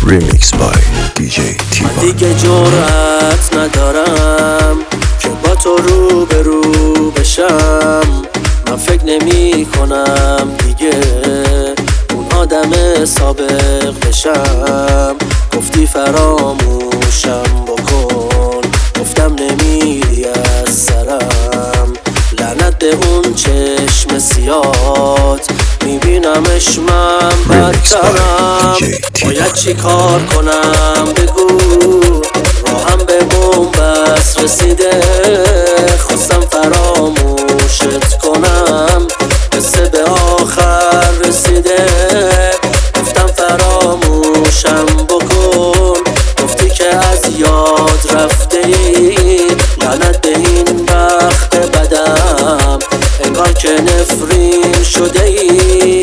Remix by DJ T1. من دیگه جرأت ندارم که با تو روبرو بشم. من فکر نمی کنم دیگه اون آدم سابق بشم. گفتی فراموشم بکن، گفتم نمیری از سرم. لعنت به اون چشم سیات، میبینمش من بدترم. باید چی کار کنم بگو، راهم به بن‌بست رسیده. خواستم فراموشت کنم، قصه به آخر رسیده. گفتم فراموشم بکن، گفتی که از یاد رفته ای. لعنت به این بخت بدم، انگار که نفرین شده ای.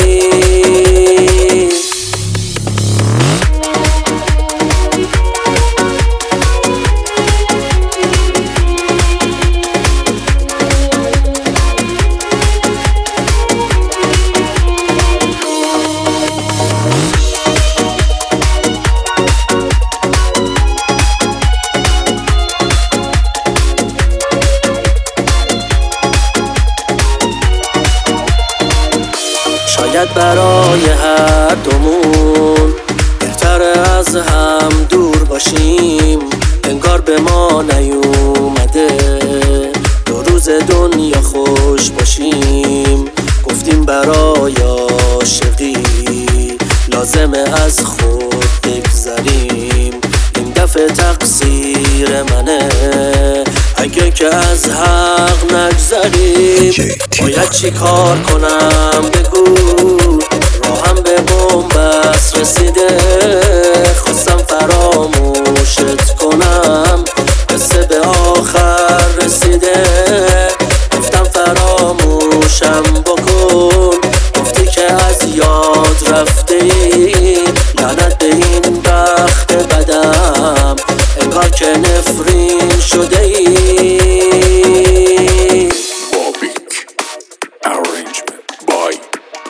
شاید برای هر دومون بهتره از هم دور باشیم. انگار به ما نیومده دو روز دنیا خوش باشیم. گفتیم برای عاشقی لازمه از خود بگذریم. این دفعه تقصیر منه اگه که از حق نگذریم. باید چی کار کنم بگو، راهم به بن‌بست رسیده. خواستم فراموشت کنم، قصه به آخر رسیده. گفتم فراموشم بکن، گفتی که از یاد رفته ای. لعنت به این بخت بدم، انگار که نفرین شده ای.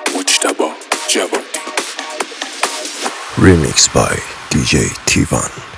Remix by DJ T1.